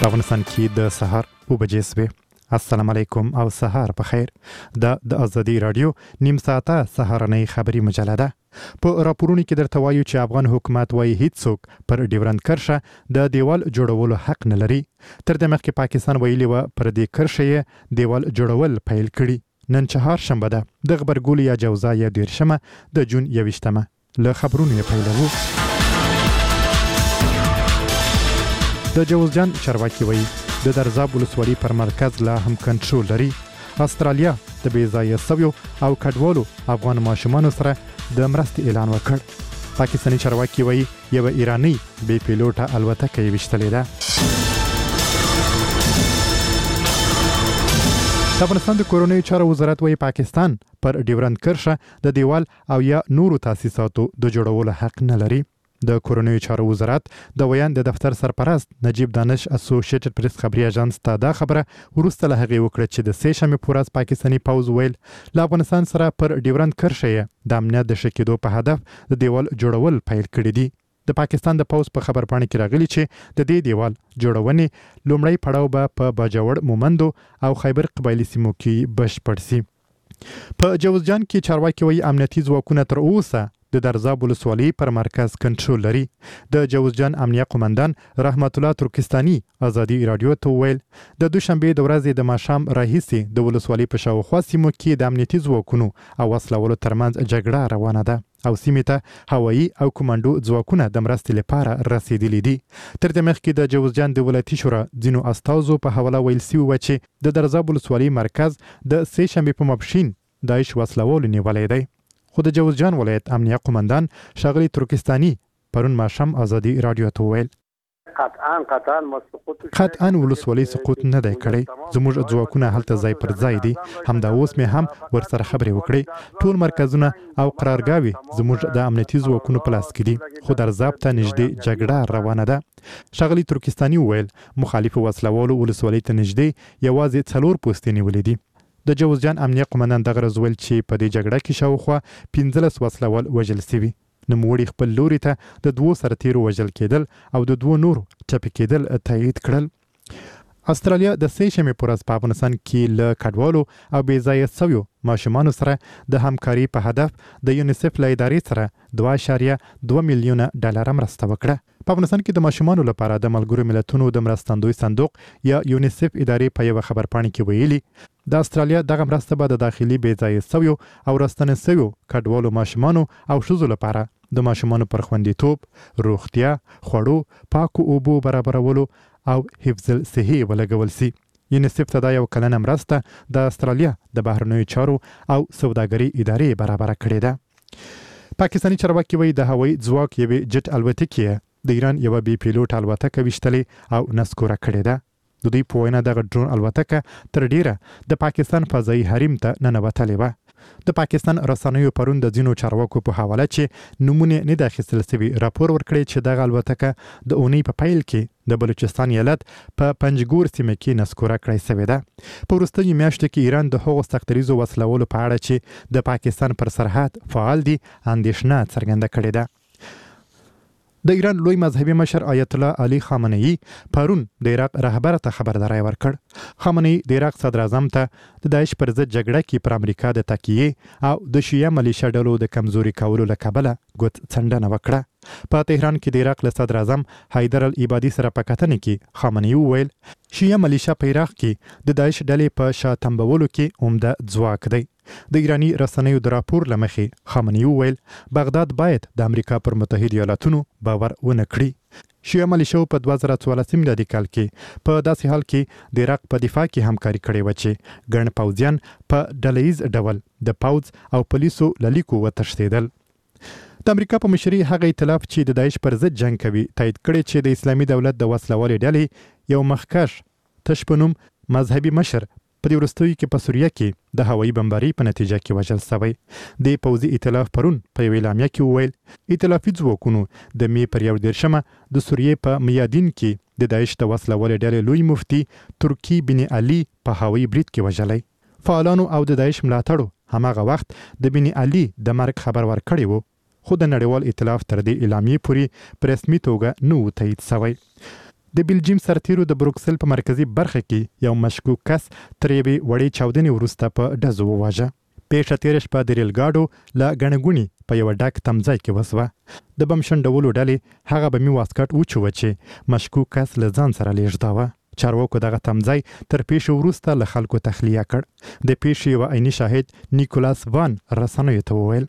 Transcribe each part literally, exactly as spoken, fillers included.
په افغانستان کې د سهار اوه بجې شوې. السلام علیکم او سهار په خیر. دا د ازادي رادیو نیم ساعته سهارنۍ خبري مجله ده. په راپورونو کې درته وایو چې افغان حکومت وايي هیڅوک پر ډیورند کرښه د دیوال جوړولو حق نه لري. تر دې مخکې پاکستان ویلي و پر دې کرښه یې دیوال جوړول پیل کړي. نن چهار شنبه ده د غبرګول یا جوزا یا دیرشمه د جون یویشتمه. له خبرونو یې پیلوو. د جوزجان چارواکي وایي د درزاب ولسوالي پر مرکز لا هم کنټرول لري. استرالیا د بې ځایه سویو او کډوالو افغان ماشومانو سره د مرستې اعلان وکړ. پاکستاني چارواکي وایي یوه ایراني بې پیلوټه الوتکه یې ویشتلې ده. د افغانستان د کورنیو چارو وزارت وایي پاکستان پر ډیورند کرښه د دیوال او یا نورو تاسیساتو د جوړولو حق نه لري. د کورنیو چارو وزارت د ویان د دفتر سرپرست نجیب دانش اسوسییټډ پریس خبري اژانس ته دا خبره وروسته له هغې وکړه چې د سې شنبې په ورځ پاکستاني پوځ ویل له افغانستان سره پر ډیورند کرښه یې د امنیت د ښه کېدو په هدف د دیوال جوړول پیل کړي دي. د پاکستان د پوځ په خبرپاڼه کې راغلي چې د دې دیوال جوړونې لومړی پړاو به په باجوړ مومندو او خیبر قبایلي سیمو کې بشپړ سي. په جوزجان کې چارواکي وایي امنیتي ځواکونه تر اوسه د درزاب ولسوالي پر مرکز کنټرول لري. د جوزجان امنیه قومندان رحمت الله ترکستاني ازادي رادیو ته ویل د دوشنبې د ورځې د ماښام راهیسې د ولسوالي په شاوخوا سیمو کې د امنیتي ځواکونو او وسلوالو ترمنځ جګړه روانه ده او سیمې ته هوایي او کمانډو ځواکونه د مرستې لپاره رسیدلي دي. تر دې مخکې د جوزجان د ولایتي شورا ځینو استازو په حواله ویل سوي وه چې د درزاب ولسوالي مرکز د سې شنبې په ماپښین داعش وسلوالو نیولی دی. خو د جوزجان ولایت امنیه قومندان ښاغلي ترکستاني پرون ماښام ازادي رادیو ته ویل قطعا قطعا مسقط قطعا ولسوالي سقوط نه دی کړی. زموږ ځواکونه هلته ځای پر ځای دي. همدا اوس مې هم ورسره خبرې وکړې. ټول مرکزونه او قرارګاوې زموږ د امنیتي ځواکونو په لاس کې دي. خو درزاب ته نږدې جګړه روانه ده. ښاغلي ترکستاني وویل مخالفو وسلوالو ولسوالۍ ته نږدې یوازې څلور پوستې نیولې دي. د جوزجان امنیه قومندان دغه ورځ ویل چې په دې جګړه کې شاوخوا پنځلس وسلوال وژل سوي. نوموړي خپل لوري ته د دوو سرتیرو وژل کېدل او د دوو نورو ټپي کېدل تایید کړل. استرالیا د سې شنبې په ورځ په افغانستان کې له کډوالو او بې ځایه سویو ماشومانو سره د همکاري په هدف د یونیسف له ادارې سره دوه اعشاریه دوه میلیونه ډالره مرسته وکړه. په افغانستان کې د ماشومانو لپاره د ملګرو ملتونو د مرستندوی صندوق یا یونیسف ادارې په یوه خبرپاڼه کې ویلي د استرالیا دغه مرسته به د داخلي بې ځایه سویو او راستنه سویو کډوالو ماشومانو او ښځو لپاره د ماشومانو پر خوندیتوب، روغتیا، خوړو، پاکو اوبو برابرولو او حفظ الصحې ولګول سي. یونیسف ته دا یو کلنه مرسته د استرالیا د بهرنیو چارو او سوداګرۍ ادارې برابره کړې ده. پاکستاني چارواکي وایي د هوایي ځواک یوې جټ الوتکې د ایران یوه بې پیلوټه الوتکه ویشتلې او نسکوره کړې ده. د دوی په وینا دغه ډرون الوتکه تر ډیره د پاکستان فضایي حریم ته ننوتلې وه. د پاکستان رسنیو پرون د ځینو چارواکو په حواله چې نومونه نه د اخیستل سوي راپور ورکړی چې دغه الوتکه د اونۍ په پیل کې د بلوچستان ایالت په پنجګور سیمه کې نسکوره کړی سوې ده. په وروستیو میاشتو کې ایران د هغو سختریزو وسلولو په اړه چې د پاکستان پر سرحد فعال دي اندېښنه څرګنده کړې ده. د ایران لوی مذهبي مشر آیت الله علي خامنه‌ای پرون د عراق رهبر ته خبرداری ورکړ. خامنه‌ای د عراق صدر اعظم ته د داعش پر ضد جګړه کې پر امریکا د تکیې او د شیعه ملیشه ډلو د کمزوري کولو له کبله ګوت څنډنه وکړه. په تهران کې د عراق له صدر اعظم حیدر العبادي سره په کتنې کې خامنه‌ای وویل شیعه ملیشه په عراق کې د داعش ډلې په شا تنبولو کې عمده ځواک دی. د ایرانی رسنیو د راپور له مخې خامنه‌ای وویل بغداد باید د امریکا پر متحد ایالاتونو باور ونه کړي. شیعه ملیشو په دوه زره څوارلسم میلادي کال کې په داسې حال کې د عراق په دفاع کې همکاري کړې وه چې ګڼ پوځیان په ډله ییز ډول د پوځ او پولیسو له لیکو وتښتېدل. د امریکا په مشري هغه ائتلاف چې د داعش پر ضد جنګ کوي تایید کړی چې د اسلامي دولت د وسلوالې ډلې یو مخکښ تش په نوم مذهبي مشر په دې وروستیو کې په سوریه کې د هوایي بمبارۍ په نتیجه کې وژل شوی. د پوځي ائتلاف پرون په یوه اعلامیه کې وویل ائتلافي ځواکونو د می پر یو دېرشمه د سوریې په میادین کې د داعش د وسلوالې ډلې لوی مفتي ترکي بن علي په هوایي برید کې وژلی. فعالانو او د داعش ملاتړو هماغه وخت د بن علي د مرګ خبر ورکړی و، خو د نړیوال ائتلاف تر دې اعلامیې پورې په رسمي توګه نه و تایید شوی. د بلجیم سرتیرو د بروکسل په مرکزی برخه کې یو مشکوک کس تر یوې وړې چاودنې وروسته په ډزو وواژه. پیښه تېره شپه د ریل ګاډو له ګڼه ګوڼې په یوه ډک تمځای کې وسوه. د بم شنډولو ډلې هغه بمي واسکټ وچوه چې مشکوک کس له ځان سره لېږداوه. چارواکو دغه تمځای تر پیښې وروسته له خلکو تخلیه کړ. د پیښې یو عیني شاهد نیکولاس وان رسنیو ته وویل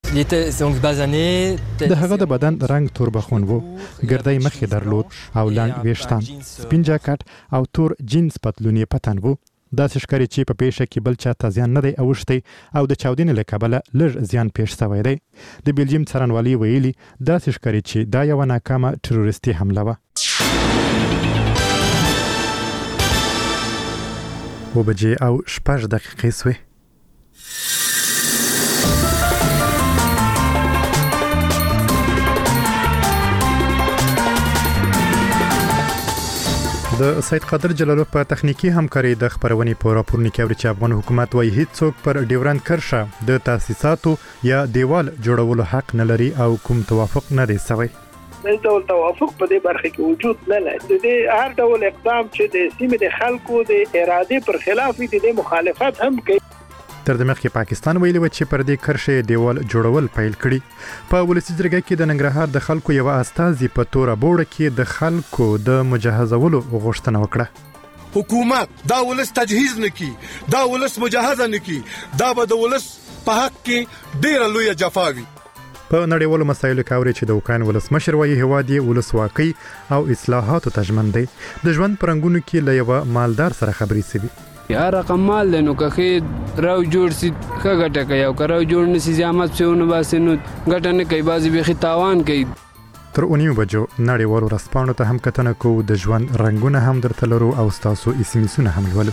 د هغه د بدن رنګ توربخون و، ګردی مخې درلود او لنډ ویښتان، سپین جاکټ او تور جینز پتلون یې په تن و. داسې ښکاري چې په پیښه کې بل چا ته زیان نه دی اوښتی او د چاودنې له کبله لږ زیان پیښ شوی دی. د بلجیم څارنوالۍ ویلي داسې ښکاري چې دا یوه ناکامه تروریستي حمله وه. اوه بجې او شپږ دقیقې سوې. د سید قادر جلالو په تخنیکی همکاري د خبرونې په راپورني کې اوري چې افغان حکومت وايي هیڅوک پر ډیورند کرښه د تاسیساتو یا دیوال جوړولو حق نه لري او کوم توافق نه دی شوی. د ډول توافق په دې برخه کې وجود نه لري. د هر ډول اقدام چې د سیمې د خلکو د اراده پر خلاف دي د مخالفت هم کوي. تر دې مخکې پاکستان ویلي و چې پر دې کرښې دیوال جوړول پیل کړي. په ولسی جرګه کې د ننګرهار د خلکو یو استازي په توره بوړه کې د خلکو د مجهزولو غوښتنه وکړه. حکومت دا ولس تجهیز نکي، دا ولس مجهزه نکي، دا به د ولس په حق کې ډیره لویه جفاوي. په نړیوالو مسایلو کې اوري چې د اوکراین ولسمشر وايي هیواد یې ولسواکي او اصلاحاتو ته ژمن دی. د ژوند پرنګونو کې له یوه مالدار سره خبرې سوي. یا رقم مال دی نو که ښې راو جوړ سي ښه ګټه کوي او که راو جوړ نه سي زحمت پسې ونه باسي نو ګټه نه کوي، بعضې بیخي تاوان کوي. تر اونیو بجو نړیوالو ورځپاڼو ته هم کتنه کوو، د ژوند رنګونه هم درته لرو او ستاسو اس ام اسونه هم لولو.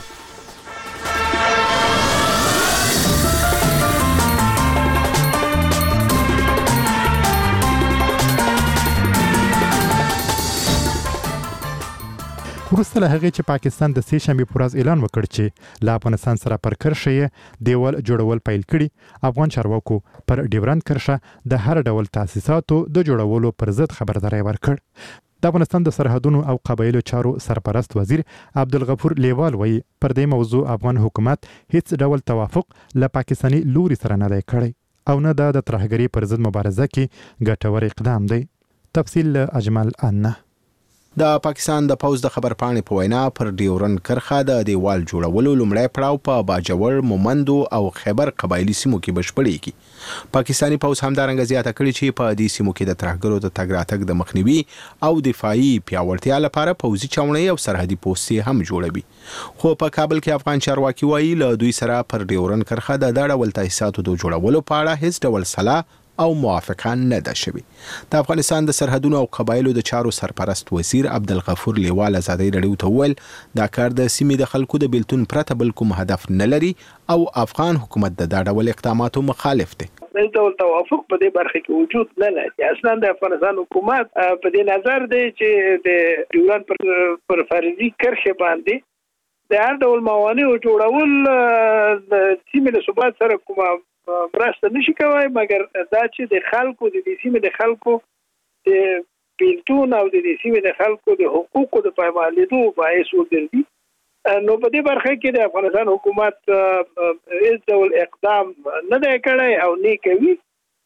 وروسته له هغې چې پاکستان د سې شنبې په ورځ اعلان وکړ چې له افغانستان سره پر کرښه یې دیوال جوړول پیل کړي، افغان چارواکو پر ډیورند کرښه د هر ډول تاسیساتو د جوړولو پر ضد خبرداری ورکړ. د افغانستان د سرحدونو او قبایلو چارو سرپرست وزیر عبدالغفور لیوال وایي پر دې موضوع افغان حکومت هیڅ ډول توافق له پاکستاني لوري سره نه دی کړی او نه دا د ترهګرۍ پر ضد مبارزه کې ګټور اقدام دی. تفصیل اجمل انه. د پاکستان د پوز د خبرپاڼې په وینا پر ډیورند کرښه د دیوال جوړولو لومړی پړاو په باجوړ، مومندو او خیبر قبایلی سیمو کې بشپړېږي. پاکستاني پوز همدارنګه زیاته کړې چې په دې سیمو کې د ترهګرو د تګ راتګ د مخنیوي او دفاعي پیاوړتیا لپاره پوځي چاونۍ او سرحدي پوستې هم جوړوي. خو په کابل کې افغان چارواکي وایي له دوی سره پر ډیورند کرښه د دا ډول تاسیساتو د جوړولو په اړه هیڅ ډول سلا او موافقه نه ده شوې. د افغانستان د سرحدونو او قبایلو د چارو سرپرست وزیر عبدالغفور لیوال ازادۍ راډیو ته وویل دا کار د سیمې د خلکو د بیلتون پرته بل کوم هدف نه لري او افغان حکومت د دا ډول اقداماتو مخالف دی. د ډول توافق په دې برخه کې وجود نه لري. اصلا د افغانستان حکومت په دې نظر دی چې د ډیورند پر فرضي کرښه باندې د هر ډول موانع جوړول د سیمې له ثبات سره کومه مرسته نشي کوي، مګر دا چې د خلکو د دې سیمې د خلکو د بیلتون او د دې سیمې د خلکو د حقوقو د پایمالېدو باعث وګرځي. نو په دې برخه کې د افغانستان حکومت هیڅ ډول اقدام نه دی کړی او نه کوي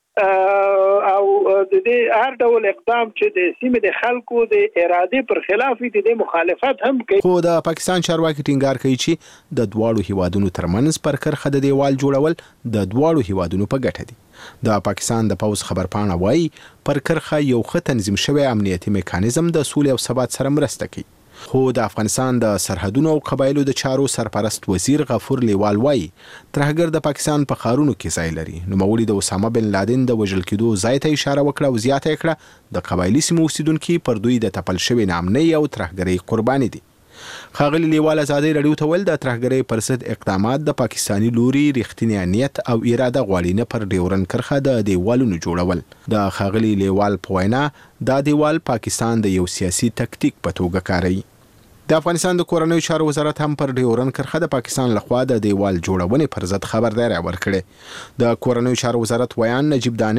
او د دې هر ډول اقدام چې د سیمې د خلکو د اراده پر خلاف دي د مخالفت هم کوي. خو د پاکستان چارواکي ټینګار کوي چې د دواړو هیوادونو ترمنځ پر کرښه د دیوال جوړول د دواړو هیوادونو په ګټه دي. د پاکستان د پوز خبرپاڼه وایي پر کرښه یو ښه تنظیم شوی امنیتي میکانیزم د سولې او ثبات سره مرسته کوي. خو د افغانستان د سرحدونو او قبایلو د چارو سرپرست وزیر غفور لیوال وایي ترهګر د پاکستان په ښارونو کې ځای لري. نوموړي د اسامه بن لادن د وژل کېدو ځای ته اشاره وکړه او زیاته کړه د قبایلي سیمو اوسیدونکي پر دوی د تپل شوې ناامنۍ او ترهګرۍ قرباني دي. ښاغلي لیوال ازادۍ راډیو ته ویل د ترهګرۍ پر ضد اقدامات د پاکستاني لوري رښتینی نیت او اراده غواړي، نه پر ډیورند کرښه د دیوالونو جوړول. د ښاغلي لیوال په وینا دا دیوال پاکستان د یو سیاسي تکتیک په توګه کاروي. د افغانستان د کورنیو چارو وزارت هم پر ډیورند کرښه د پاکستان لخوا د دیوال جوړونې پر ضد خبرداری ورکړي. د کورنیو چارو وزارت ویان نجیب دانش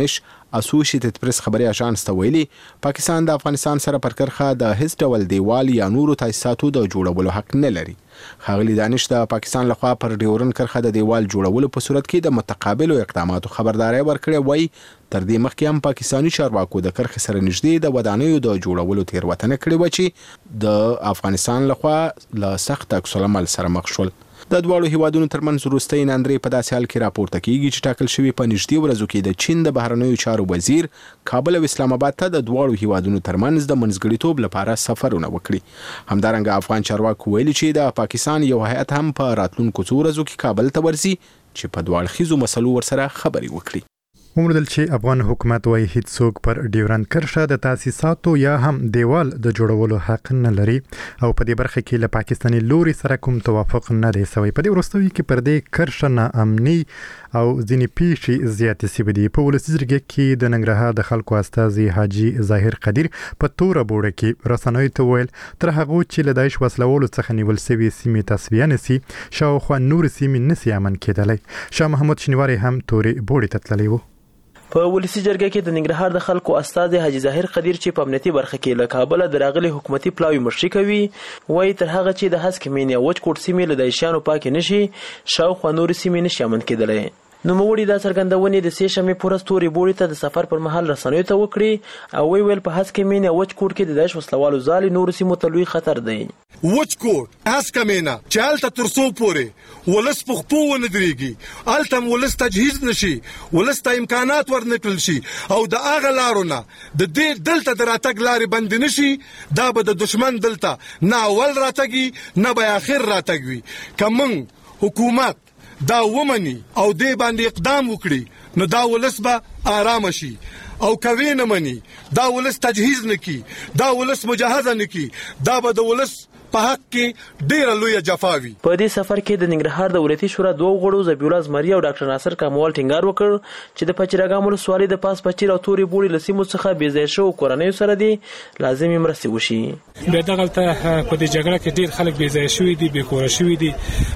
اسوسییټډ پریس خبري اژانس ته ویلي پاکستان د افغانستان سره پر کرخه د هیڅ ډول دیوال یا نورو تاسیساتو د جوړولو حق نه لري. ښاغلي دانش د پاکستان لخوا پر ډیورن کرخه د دیوال جوړولو په صورت کې د متقابلو اقداماتو خبرداري ورکړې وای. تر دې مخکې هم پاکستاني چارواکو د کرخې سره نږدې د ودانیو د جوړولو تیروتنه کړې و چې د افغانستان لخوا له سخت عکس العمل سره مخ شول. د دواړو هیوادونو ترمنځ وروستۍ ناندرې په داسې حال کې راپورته کیږي چې ټاکل شوی په نږدې ورځو کې د چین د بهرنیو چارو وزیر کابل او اسلام آباد ته د دواړو هیوادونو ترمنځ د منځګړیتوب لپاره سفرونه وکړي. همدارنګه افغان چارواکو ویلي چې د پاکستان یو هیئت هم په راتلونکو څو ورځو کې کابل ته ورځي چې په دواړو خيزو مسلو ورسره خبري وکړي. وموندل چې افغان حکومت وايي هیڅ څوک پر ډیورن کرښه د تاسیساتو یا هم دیوال د جوړولو حق نه لري او په دې برخه کې له پاکستاني لوري سره کوم توافق نه دی شوی. په دې وروستیو کې پر دې کرښه نه امني او ځینې پیښې زیاتې شوې دي. په ولسي جرګه کې د ننګرهار د خلکو استازي حاجي ظاهر قدیر په توره بوړه کې رسنیو ته ویل تر هغه چې له داعش وسلوالو څخه نیول شوی سیمې تصفیه نشي شاوخوا نور سیمې نشي امن کېدلی. شاه محمود شینواری هم تورې بوړې ته تللی و. په ولسی جرګه کې د ننګرهار د خلکو استاد حاجي ظاهر قدیر چې په امنیتي برخه کې له کابل د راغلي حکومتي پلاوی مشري کوي وایي تر هغه چې د هسک مینه وچ کوټ سیمې له دایشانو پاک نشي شاوخوا نور سیمې نشي امن کېدلی. نو موړي د څرګندونې د سې شمې پورس توري بوړي ته د سفر پر مهال رسنیو ته وکړي او وی ویل په هسک مینه وچ کوټ کې د داعش وسلوالو ځالي نور سیمو ته لوی خطر دی. وچ کوټ هسک مینه چې هلته ترڅو پورې ولس په خپو ونه درېږي هلته ولس تجهیز نشي ولس ته امکانات ورنکړل شي او د هغه لارونه د دې دلته د راتګ لارې بند نشي دا به د دشمن دلته نه اول راتګي نه به آخر راتګ وي. کوم حکومت دا ومني او دې باندې اقدام وکړي نو دا ولس به آرام شي او کوي نه مني دا ولس تجهیز نکي دا ولس مجهزه نکي دا به د ولس په حق کې ډیره لوی جفاوي. په دې سفر کې د ننګرهار د ولایتي شورا دوه غړو زبیح الله زمری او ډاکټر ناصر کاموال ټینګار وکړ چې د پچیراګام ولسوالۍ د پاس پچیر او توري بوړي لسیمو څخه بې ځای شو کورنۍ سره دي لازمي مرستې وشي. به دغه ته په دې جګړه کې ډیر خلک بې ځای شوي دي بې کور شوي دي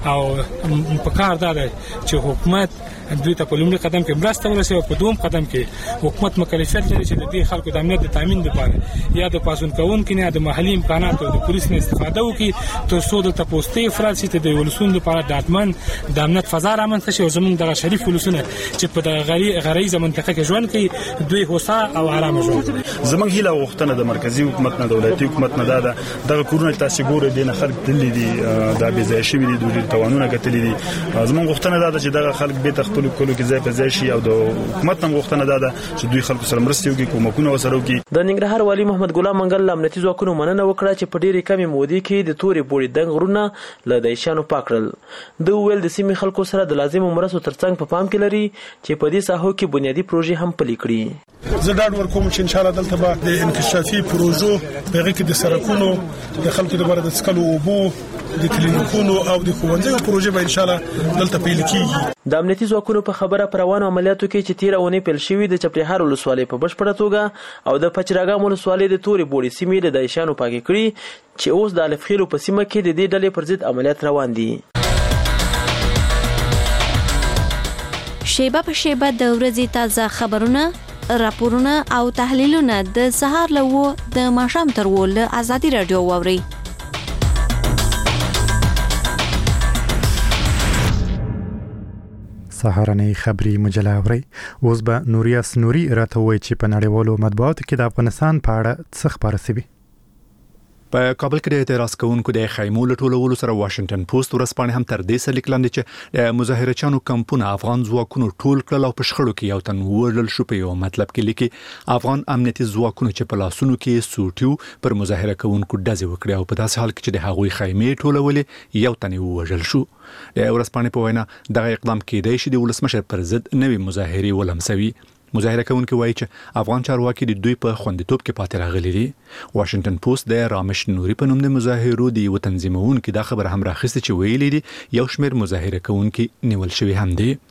او په کار دا دی چې حکومت دوی ته په لومړي قدم کې مرسته ورسوي او په دوم قدم کې حکومت مکلفیت لري چې د دې خلکو د امنیت د تامین لپاره یا د پاسون کوونکو نه د محلي امکاناتو د پولیس نه استفاده وکړي تر څو د تپوستي افراد چې د ولسونو لپاره د اتمن د امنیت فضا رامنځته شي او زموږ د شریف ولسونه چې په د غریزه منطقه کې ژوند کوي دوی هوسا او آرام ژوند کوي. زموږ هیله غوښتنه د مرکزی حکومت نه د ولایتي حکومت نه دا د کورونه تاسو ګورئ د خلک دلی دي د بې ځای شوي دي د توانونه کتلې دي زموږ غوښتنه دا چې د خلک به تخپل کولو کې ځای په ځای شي او د حکومت هم غوښتنه دا چې دوی خلکو سره مرسته وکړي کومکونه وسره وکړي. د ننګرهار والی محمد ګلام منګل امنیتي ځواکونو مننه وکړه چې په ډېرې کمې مودې کې د تورې بوړي دنګ غرونه له دایشانو پاک کړل. د ویل د سیمې خلکو سره د لازمو مرستو ترڅنګ په پام کې لري چې په دې ساحو کې بنیادی پروژې هم پلي کړي. زه ډاډ ورکوم چې ان شاء الله دلته به د انکشافي پروژو په هغه کې د سړکونو د خلکو لپاره د څکلو اوبو د کلینیکونو او د ښوونځیو پروژې به ان شاء الله دلته پیل کیږي. د امنیتي ځواکونو په خبره پر روانو عملیاتو کې چې تیر اونۍ پیل شوي د چپړهار ولسوالۍ په بشپړه توګه او د پچراګام ولسوالۍ د تورې بوړي سیمې د دایشانو پاکې کړي چې اوس د الفخیلو په سیمه کې د دې ډلې پر ضد عملیات روان دي. شیبه په شیبه د ورځې تازه خبرونه راپورونه او تحلیلونه د سهار لوو د ماښام تر ول ازادي رادیو واوري. سهارنۍ خبري مجله اوري. اوس به نوریاس نوري راته وایي چې په نړیوالو مطبوعاتو کې د افغانستان په اړه څه خبره شوي. په کابل کې د اعتراض کوونکو د خیمو لټولولو سره واشنگټن پوسټ ورسپانې هم تر دې سره لیک لاندې چې د مظاهرچیانو کمپونه افغان ځواکونو ټول کړل او په شخړو کې یو تن وړل شو. په یو مطلب کې لیکي افغان امنیتي ځواکونو چې په لاسونو کې سوټیو پر مظاهره کوونکو ډزې وکړې او په داسې حال کې چې د هغوی خیمې ټولولې یو تن ووژل شو. د ورسپانې په وینا دغه اقدام کېدای شي د ولسمشر پر ضد نوې مظاهرې ولمسوي. مظاهره کوونکي وایي چې افغان چارواکي د دوی په خوندیتوب کې پاتې راغلي دي. واشنگټن پوسټ د رامش نوري په نوم د مظاهرو د یو تنظیمونکو دا خبر هم راخسته چې ویلي دي یو شمېر مظاهره کوونکي نیول شوي هم دي.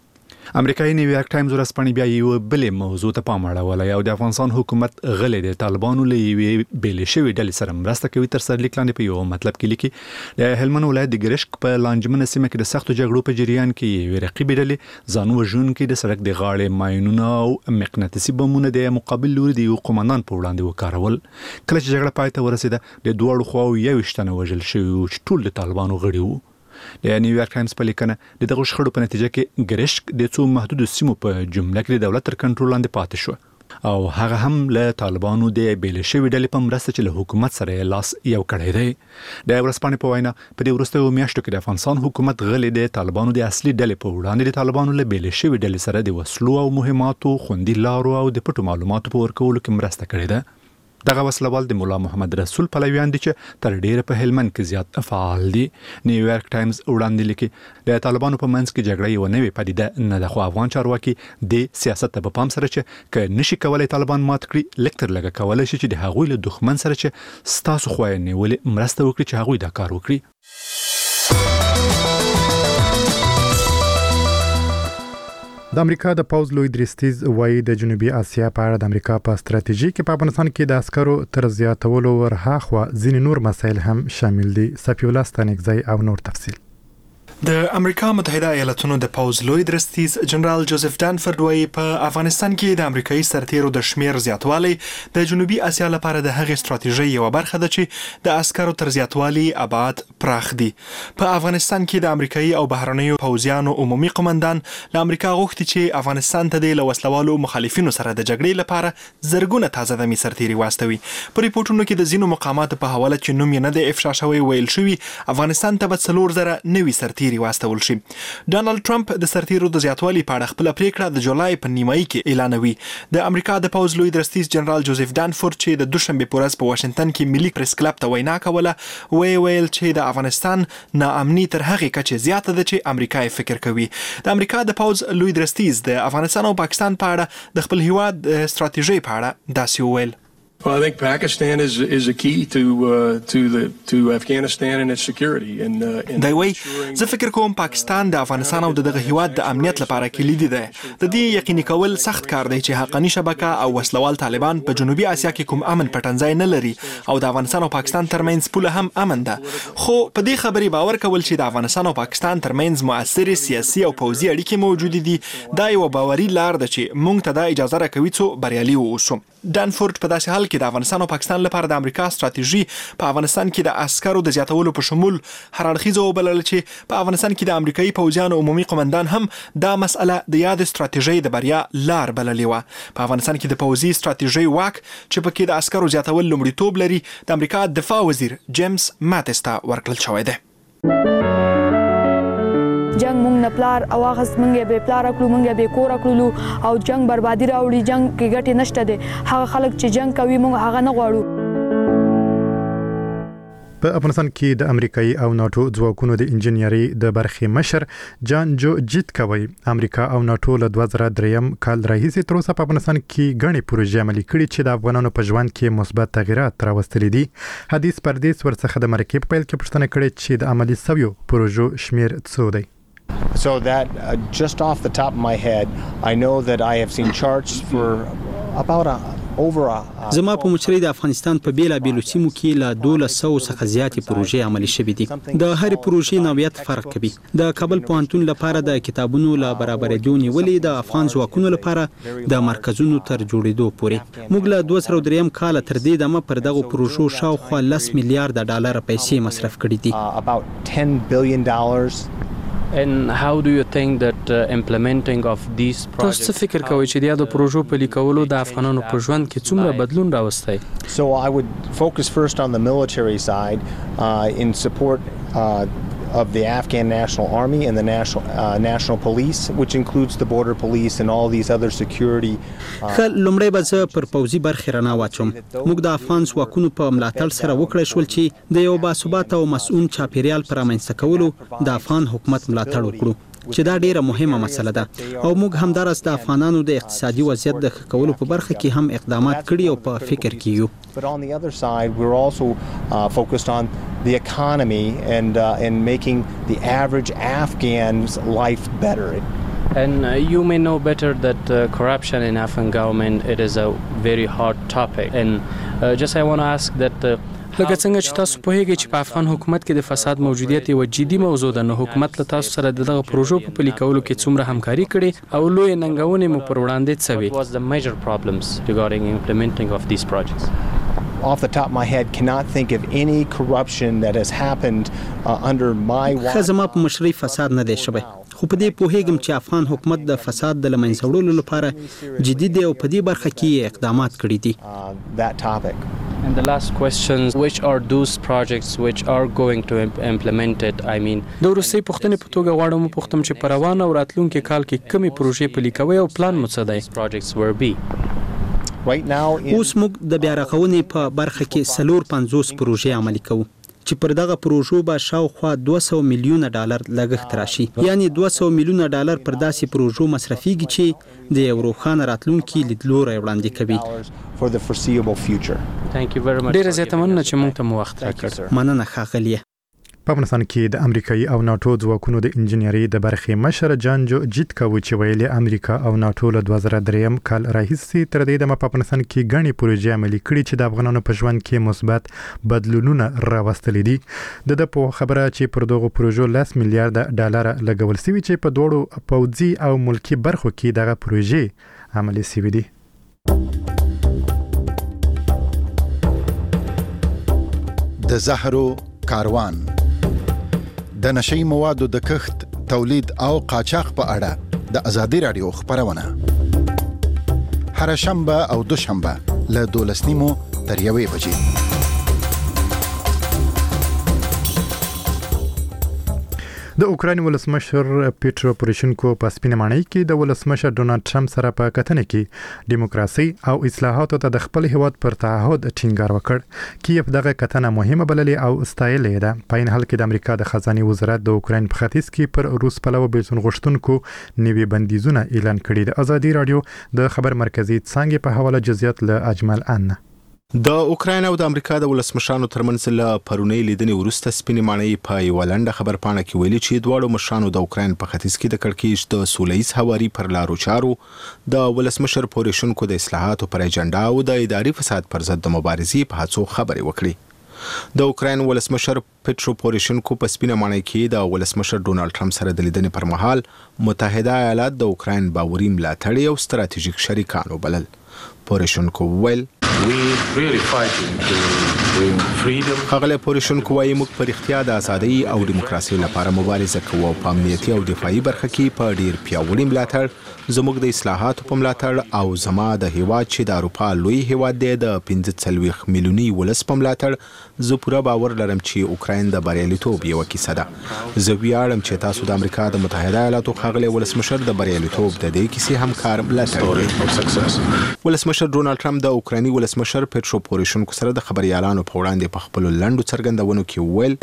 امریکایي نیویارک ټایمز ورځپاڼې بیا یو بلې موضوع ته پام اړولی او د افغانستان حکومت غلی د طالبانو له یوې بېلې شوې ډلې سره مرسته کوي. تر سرلیک لاندې په یو مطلب کې لیکي د هلمند ولایت د ګرشک په لانجمنه سیمه کې د سختو جګړو په جریان کې یوې رقیبې ډلې ځان وژونکي د سړک د غاړې ماینونه او مقناطیسي بمونه د مقابل لوري د یو قومندان په وړاندې وکارول. کله چې جګړه پای ته ورسېده د دواړو خواو یوویشت تنه وژل شوي وو چې ټول د طالبانو غړي وو. د نیویارک ټایمز په لیکنه د دغه شخړو په نتیجه کې ګرشک د څو محدودو سیمو په جمله کې د دولت تر کنټرول لاندې پاتې شو او هغه هم له طالبانو د بیلې شوې ډلې په مرسته چې له حکومت سره لاس یو کړی دی. د ورځپاڼې په وینا په دې وروستیو میاشتو کې د افغانستان حکومت غلی د طالبانو د اصلي ډلې په وړاندې د طالبانو له بیلې شوې ډلې سره د وسلو او مهماتو خوندي لارو او د پټو معلوماتو په ورکولو کې مرسته کړې ده. دغه وسلوال د مولا محمد رسول پلویان دي چې تر ډیره په هلمند کې زیات فعال دي. نیویارک ټایمز وړاندې لیکي د طالبانو په منځ کې جګړه یو نوې پدیده نه ده، خو افغان چارواکي د سیاست په پام سره چې ک نشي کولای طالبان مات کړي لکتر لګه کولای شي چې د هغوی له دښمن سره چې ستاسو خو یې نیولې مرسته وکړي چې هغوی دا کار وکړي. د امریکا د پوز لوی درستیز وایي د جنوبي اسیا په اړه د امریکا په ستراتیژي کې په افغانستان کې د عسکرو تر زیاتولو ورهاخوا ځینې نور مسایل هم شامل دي. صفی الله ستانکزی او نور تفصیل. د امریکا متحده ایالاتونو د پوز لوی درستیز جنرال جوزف ډانفورد وایي په افغانستان کې د امریکایي سرتیرو د شمیر زیاتوالی د جنوبي اسیا لپاره د هغې ستراتیژۍ یوه برخه ده چې د عسکرو تر زیاتوالي ابعاد پراخ دي. په افغانستان کې د امریکایي او بهرنیو پوځیانو عمومي قومندان له امریکا غوښتي چې افغانستان ته د له وسلوالو مخالفینو سره د جګړې لپاره زرګونه تازه دمي سرتیري واستوي. په ریپورټونو کې د ځینو مقاماتو په حواله چې نوم یې نه دی افشا شوی ویل شوي افغانستان ته به څلور زره نوي سرتیري واستول شي. ډانلډ ټرمپ د سرتیرو د زیاتوالي په اړه خپله پریکړه د جولای په نیمایي کې اعلانوي. د امریکا د پوز لوی درستیز جنرال جوزف ډانفورد چې د دوشنبې په ورځ په واشنګټن کې ملي پریس کلب ته وینا کوله وی ویل چې د افغانستان ناامني تر هغې کچې زیاته ده چې امریکا یې فکر کوي. د امریکا د پوز لوی درستیز د افغانستان او پاکستان په اړه د خپل هیواد ستراتیژۍ په اړه داسې وویل. Well, I think Pakistan is is a key to uh, to the to Afghanistan and its security and uh, دا وی زه فکر کوم پاکستان د افغانستان او دغه هیواد د امنیت لپاره کلیدي ده. د دې یقیني کول سخت کار دی چې حقاني شبکه او وسلوال طالبان په جنوبي اسیا کې کوم امن پټنځای نه لري او د افغانستان او پاکستان ترمنځ پوله هم امن ده. خو په دې خبرې باور کول چې د افغانستان او پاکستان ترمنځ مؤثر سیاسي او پوځي اړیکې موجود دي دا یو باوري لار ده چې موږ ته دا اجازه راکوي څو بریالي واوسو. ډانفورد په داسې حال کې د افغانستان او پاکستان لپاره د امریکا ستراتیژي په افغانستان کې د عسکرو د زیاتولو په شمول هر اړخیزه وبلل چې په افغانستان کې د امریکایي پوځیانو عمومي قومندان هم دا مسأله د یاد ستراتیژۍ د بریا لار بللې وه. په افغانستان کې د پوځي ستراتیژۍ واک چې پکې د عسکرو زیاتول لومړیتوب لري د امریکا دفاع وزیر جیمز ماتس ته ورکړل شوی دی. جنگ مونږ نه پلار او هغه مونږ به پلار کړو مونږ به کور کړو او جنگ بربادي راوړي. جنگ کې ګټه نشته ده. هغه خلک چې جنگ کوي مونږ هغه نه غواړو. په افغانستان کې د امریکایي او ناتو ځواکونو د انجنیری د برخې مشر جان جو جیت کوي امریکا او ناتو له دوه زره دریم کال راهیسې تر اوسه په افغانستان کې غني پروژې عملي کړي چې د افغانانو په ژوند کې مثبت تغیرات راوستلي دي. حدیث پردیس ورڅخه د مرکې په پیل کې پوښتنه کړې چې د عملي سویو پروژو شمیر څو دی. So that uh, just off the top of my head, I know that I have seen charts for about a زما په مشرۍ د افغانستان په بیلا بیلو سیمو کې له دولس سوو څخه زیاتې پروژې عملي شوې دي. د هرې پروژې نوعیت فرق کوي. د کابل پوهنتون لپاره د کتابونو له برابرېدو نیولې د افغان ځواکونو لپاره د مرکزونو تر جوړېدو پورې موږ له دوه زره دریم کال تر دې دمه پر دغو پروژو شاوخوا لس میلیارډ ډالر پیسې مصرف کړي دي. about ten billion dollars. And how do you think that uh, implementing of these projects تاسو فکر کوئ چې د یادو پروژو په لیکولو د افغانانو په ژوند کې څومره بدلون راوستی؟ So I would focus first on the military side uh, in support uh, of the Afghan National Army and the National uh, National Police, which includes the border police and all these other security. خل لومړی به زه پر پوځي برخې رڼا واچوم. موږ د افغان ځواکونو په ملاتړ سره وکړای شول چې د یو باثباته او مسؤل چاپیریال پر رامنځته کولو د افغان حکومت ملاتړ وکړو چې دا ډیره مهمه مسله ده او موږ همدارس د افغانانو د اقتصادي وضعیت د ښه کولو په برخه کې هم اقدامات کړي او په فکر کې یو. But on the other side, we're also uh, focused on the economy and uh, and making the average Afghan's life better. And uh, you may know better that uh, corruption in Afghan government, it is a very hot topic. And uh, just I want to ask that uh, لکه څنګه چې تاسو پوهیږئ چې په افغان حکومت کې د فساد موجودیت یو جدي موضوع ده، نو حکومت له تاسو سره دغه پروژو په پلي کولو کې څومره همکاري کړې او لوی ننګونې مو پر وړاندې څه وي؟ What was the major problems regarding implementing of these projects? Off the top of my head, cannot think of any corruption that has happened uh, under my watch. خزما په مشرۍ فساد نه دی شوی، خو په دې پوهیږم چې افغان حکومت د فساد د لمنځه وړلو لپاره جدي دی او په دې برخه کې اقدامات کړي دي. That topic. And the last question, which are those projects which are going to imp- implement it? I mean, د روسي پښتنې په توګه غواړم پښتم چې په روان او راتلونکي کال کې کومې پروژې پلي کوي او پلان مو څه دی؟ projects will be. Right now, اوس موږ د بیا رغونې په برخه کې سلور پنځوس پروژې عملي کوو چې پر دغه پروژو به شاوخوا دوه سوه میلیونه ډالر لګښت راشي، یعنی دوه سوه میلیونه ډالر پر داسې پروژو مصرفيږي چې د یو روښانه راتلونکي لیدلوری وړاندې کوي. For the foreseeable future. Thank you very much. ډیره زیاته مننه چې موږ ته مو وخت راکړ. مننه ښاغلیه. په افغانستان کې د امریکایي او ناتو ځواکونو د انجنیری د برخې مشر جانجو جیتکاوي چې ویلي امریکا او ناتو له دوه زره درې کال راهیسې تر دې دمه په افغانستان کې غني پروژې عملي کړي چې د افغانانو په ژوند کې مثبت بدلونونه راوستلي دي. د د په خبره چې پر دغه پروژو لس میلیارډ ډالر لګول شوي چې په دوړو پوځي او ملکی برخو کې دغه پروژې عملي شوي دي. د زهرو کاروان د نشئی موادو د کښت، تولید او قاچاق په اړه د ازادي رادیو خبرونه هر شنبه او دوشنبه له دولس نیمو تر یوې بجې. د اوکراین ولسمشر پیټرو پوروشینکو په سپینه ماڼۍ کې د ولسمشر ډونالد ټرمپ سره په کتنه کې دیموکراسي او اصلاحاتو ته د خپل هیواد پر تعهد ټینګار وکړ. کیف دغه کتنه مهمه بللې او استایلې ده. په این حال کې د امریکا د خزانه وزارت د اوکراین په ختیځ کې پر روس پلوه بیلتون غوښتونکو نوي بندیزونه اعلان کړي. د ازادي رادیو د خبر مرکزی څنګه په حواله جزئیات له اجمل ان. د اوکراین او د امریکا د ولسمشرانو ترمنځ له پرونی لیدنې وروسته سپینې ماڼۍ په یوه لنډه خبرپاڼه کې ویلي چې دواړو مشرانو د اوکراین په ختیځ کې د کړکېچ د سولهییز هواري پر لارو چارو، د ولسمشر پوروشینکو د اصلاحاتو پر اجنډا او د اداري فساد پر ضد د مبارزې په هڅو خبرې وکړي. د اوکراین ولسمشر پیټرو پوروشینکو په سپینه ماڼۍ کې د ولسمشر ډونالد ټرمپ سره د لیدنې پر مهال متحده ایالات د اوکراین باوري ملاتړي او ستراتیژیک شریکان وبلل. پوروشینکو ویل خغله پوروشینکو وايي موږ په اړتیا د ازادۍ او دیموکراسي لپاره مبارزه کوو او په امنیتي او دفاعي برخه کې په ډیر پیاوړي ملاتړ، زموږ د اصلاحاتو په ملاتړ او زما د هیواد چې د اروپا لوی هیواد دی د پنځه څلوېښت میلیوني ولس په ملاتړ زه پوره باور لرم چې اوکراین د بریالیتوب یوه کیسه ده. زه ویاړم چې تاسو د امریکا د متحده ایالاتو خغله ولسمشر د بریالیتوب د دې کیسې همکار ملاتړ. ولسمشر ډونالد ټرمپ د اوکرایني ولسمشر پیټرو پوروشینکو سره د خبريالانو په وړاندې په خپل لنډو څرګندونو کې ویل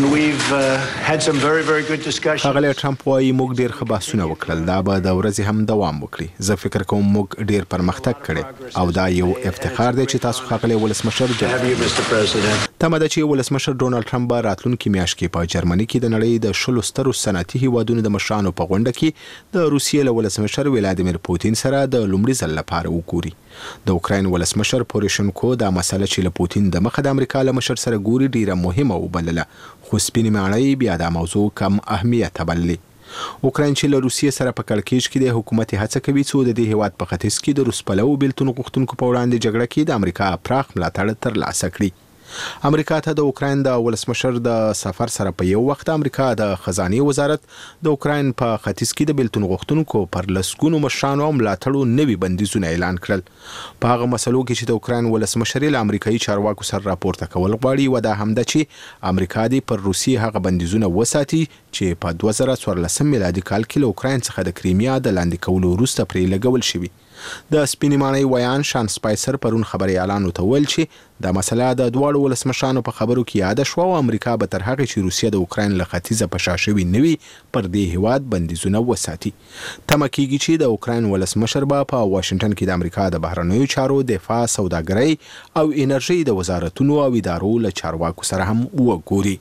هغه ټرمپ وايي موږ ډیر ښه بحثونه وکړل، دا به د ورځې هم دوام وکړي. زه فکر کوم موږ ډیر پرمختګ کړی او دا یو افتخار دی چې تاسو خغله ولسمشر تمه ده چې ولسمشر ډونالد ټرمپ به راتلونکي میاشت کې په جرمني کې د نړۍ د شلو سترو صنعتي هیوادونو د مشرانو په غونډه کې د روسیې له ولسمشر ولادیمیر پوتین سره د لومړي ځل لپاره وګوري. د اوکراین ولسمشر پوروشینکو دا مسله چې له پوتین د مخه د امریکا له مشر سره ګوري ډیره مهمه وبلله، خو سپینې ماڼۍ بیا دا موضوع کم اهمیت بللې. اوکراین چې له روسیې سره په کړکېچ کې د حکومت هڅه کوي څو د دې هیواد په ختیځ کې د روس پلوه بیلتون غوښتونکو په وړاندې جګړه کې د امریکا پراخ ملاتړ ترلاسه کړي. امریکا ته د اوکراین د ولسمشر د سفر سره په یو وخت امریکا د خزانه وزارت د اوکراین په ختیځ کې د بیلتون غوښتونکو پر لسګونو مشرانو او ملاتړو نوي بندیزونه اعلان کړل. په هغه مسلو کې چې د اوکراین ولسمشر له امریکایي چارواکو سره راپورته کول غواړي و دا هم ده چې امریکا دې پر روسیې هغه بندیزونه وساتي چې په دوه زره څوارلسم میلادي کال کې له اوکراین څخه د کریمیا د لاندې کولو وروسته پرې لګول شوي. د سپینې ماڼۍ ویان شان سپایسر پرون خبريالانو ته ویل چې دا مسله د دواړو ولسمشرانو په خبرو کې یاد شو او امریکا به تر هغه چې روسیه د اوکراین له ختیځه په شا شوي نوي پر دې هیواد بندیزونه وساتي. تمه کېږي چې د اوکراین ولسمشر به په واشنگټن کې د امریکا د بهرنیو چارو، دفاع، سوداګرۍ او انرژي د وزارتونو او ادارو له چارواکو سره هم وګوري.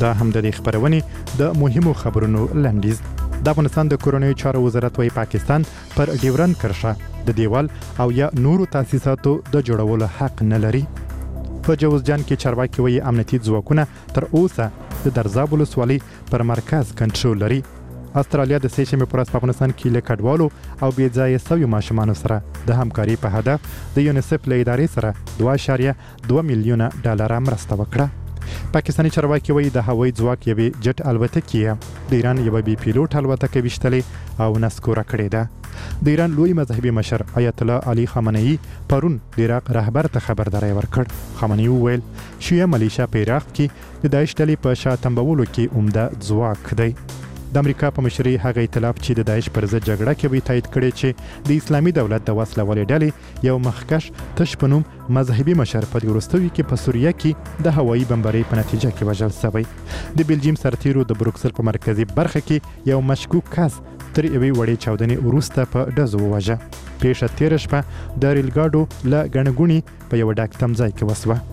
دا هم د خبرونې د مهمو خبرونو لنډیز. د افغانستان د کورنیو چارو وزارت وايي پاکستان پر ډیورن کرښه د دیوال او یا نورو تاسیساتو د جوړولو حق نه لري. په جوزجان کې چارواکي وايي امنیتي ځواکونه تر اوسه د درزاب ولسوالۍ پر مرکز کنټرول لري. استرالیا د سه شنبې پر ورځ په افغانستان کې له کډوالو او بې ځایه شویو ماشومانو سره د همکاري په هدف د یونیسف له ادارې سره دوه اعشاریه دوه میلیونه ډالر مرسته وکړه. پاکستاني چارواکي وايي د هوایي ځواک یوې جټ الوتکې د ایران یوه بي پیلوټ الوتکه ویشتلې او نسکوره کړې ده. د ایران لوی مذهبي مشر آیت الله علي خامنه‌ای پرون د عراق رهبر ته خبرداری ورکړ. خامنه‌ای وویل شیعه ملیشه په عراق کې د داعش ډلې په شا تمبولو کې عمده ځواک دی. د امریکا په مشرۍ هغه ائتلاف چې د داعش پر ضد جګړه کوي تایید کړی چې د اسلامي دولت د وسله والې ډلې یو مخکش تش په نوم مذهبي مشر په وروستوي کې په سوریه کې د هوایي بمبارۍ په نتیجه کې وژل شوی. د بلجیم سرتیرو د بروکسل په مرکزی برخه کې یو مشکوک کس تر یوې وړې چاودنې وروسته په ډزو ووژه. پیښه تېره شپه د ریل ګاډو له ګڼهګوڼې په یوه ډاک تمځای کې وسوه.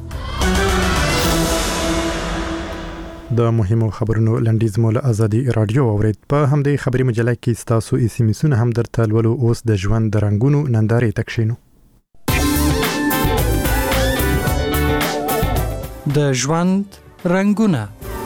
د مهمو خبرونو لنډیز مو له ازادي رادیو اورید. په همدې خبري مجله کې ستاسو ایس ام اسونه هم درته لولو. اوس د ژوند د رنگونو نندارې تکشینو. د ژوند رنگونه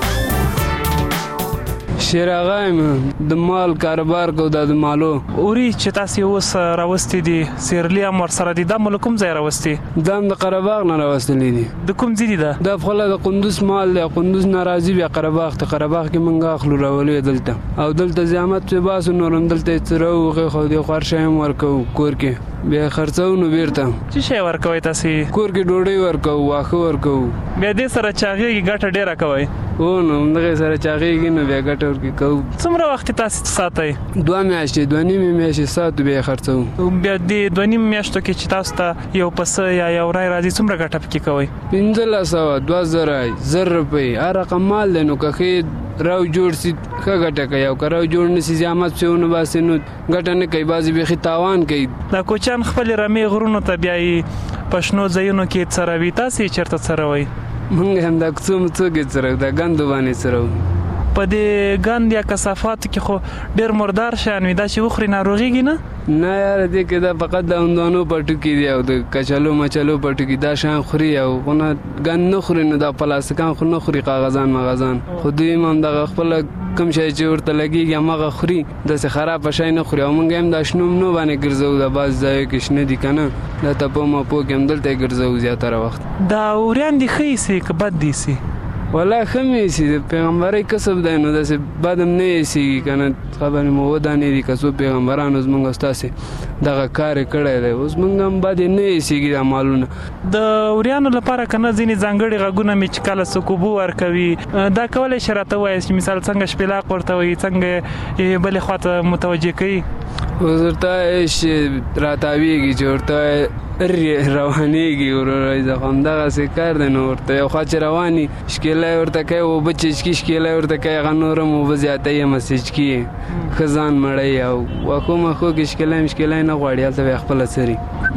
شیراغایم د مال کاروبار کو د مالو اوري چې تاسو اوس راوستي دي سیرلی امر سره دي د ملکم ځای راوستي دام د قرباغ نه راوستلې دي. د کوم ځای دي دا د خپل د قندوز مال د قندوز ناراضي بیا قرباغ ته قرباغ کې منګه اخلو راولې دلته او دلته زحمت په باس نورم دلته تروغه خو د خورشایم ورکو کور کې بیا خرڅو نو بیرته چې شی ورکوي تاسو کور کې ډوډۍ ورکو واخه ورکو بیا دې سره چاغي ګټه ډیره کوي او نو دغه سره چاغي نو بیا ګټه ورکې کو. څومره وخت تاسو ساتي؟ دوه میاشتې دوه نیمه میاشتې ساتو بیا خرڅو. بیا دې دوه نیمه میاشتو کې چې تاسو ته یو پس یا یو رای راځي څومره ګټه پکې کوي؟ پنځه سوه دوه زره زر روپۍ هر رقم مال دی نو که راو جوړ سي ښه ګټه کوي او که راو جوړ نه سي زحمت پسې ونه باسي نو ګټه نه کوي بعضې بیخي تاوان کوي. دا کوچیان خپلې رمې غرونو ته بیایي په شنو ځایونو کې څروي تاسو یې چېرته څروئ؟ مونږ هم دا کوڅو مڅو کې څرو دا ګندو باندې څرو. په دې ګند یا کثافاتو کې خو ډېر مردار شیان وي دا چې وخوري ناروغېږي نه؟ نه یاره دې کې دا فقط د هندوانو پټو کې دي او د کچالو مچالو پټو کې دا شیان خوري او خو نه ګند نه خوري نو دا پلاستیکان خو نه خوري کاغذان مغازان خو دوی هم دغه خپله کوم شی چې ورته لګېږي هماغه خوري داسې خراب شی نه خوري او موږ هم دا شنو منو باندې ګرځو دا بعض ځایو کې شنه دي که نه دا تپو مپو کې هم دلته یې ګرځو زیاتره وخت. دا اوریان دي ښه ایسي که بد دي سي؟ والله ښه مې ایسي د پیغمبرۍ کسب دی نو داسې بد هم نه ایسېږي که نه خبرې مو ودانې دي که څو پیغمبرانو زموږ او ستاسې دغه کار یې کړی دی اوس موږ هم بد یې نه ایسېږي دا مالونه. د وریانو لپاره که نه ځینې ځانګړي غږونه مې چې کله څوک اوبه ورکوي دا کولی شي راته ووایاست چې مثال څنګه شپېلاق ورته وایي څنګه یې بلې خوا ته متوجه کوي؟ اوس ورته چې راتاویږي چې ورته روانېږي وروره زه خو همدغسې کار دی نو ورته یو خوا چې رواني شکیلی ورته کوي اوبه چچکي شکیلی ورته کوي هغه نور هم اوبه زیاتوي هم سچکي ښه ځان مړوي او واښو مښو کې شکیلی هم شکیلی نه غواړي هلته به یې خپله څري.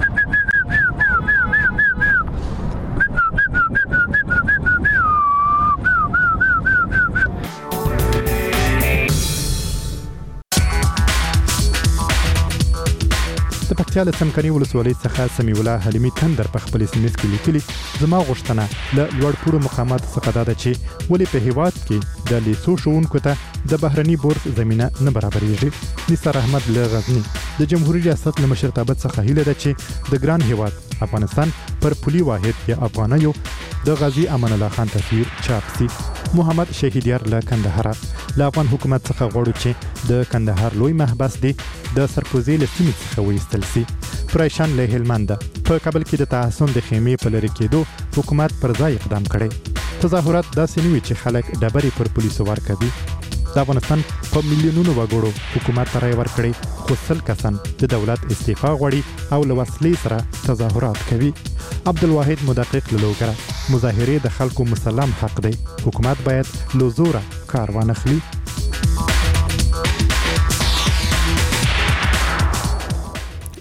د پکتیا له څمکني ولسوالۍ څخه سمیع الله حلیمي تندر په خپل اس ام اس کې لیکلي زما غوښتنه له لوړپوړو مقاماتو څخه دا ده چې ولې په هیواد کې د لیسو ښوونکو ته د بهرني بورس زمینه نه برابرېږي. نثار احمد له غزني د جمهوریت ریاست له مشرتابه څخه هیله ده چې د ګران هیواد افغانستان پر پولي واحد یا افغانیو د غازی امان الله خان تصویر چاپ سي. محمد شهیدیار له کندهار له افغان حکومت څخه غواړو چې د کندهار لوی محبس دی د سرکوزي له سیمې څخه وایستل سي. پرایشان له هلمند په کابل کې د تحسن د خیمې په لرې کېدو حکومت پر ځای اقدام کړی. تظاهرات داسې نه وي چې خلک ډبرې پر پولیسو ورکوي. د افغانستان په میلیونونو وګړو حکومت ته رایې ورکړې خو سل کسان د دولت استعفا غواړي او له وسلې سره تظاهرات کوي. عبدالواحد مدقق له لوګره مظاهرې د خلکو مسلم حق دی حکومت باید له زوره کار وانخلي.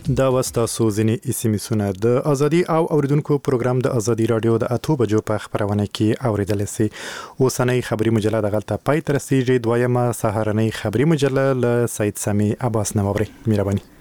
دا واسطه سوزنی اسمسونه د ازادي او اوریدونکو پروګرام د ازادي رادیو د اتو بجو په خبرونه کې اوریدل سي اوسنۍ خبري مجله د غلطه پای تر سیږي دویمه سهارنۍ خبري مجله له سید سامي عباس نووري مهرباني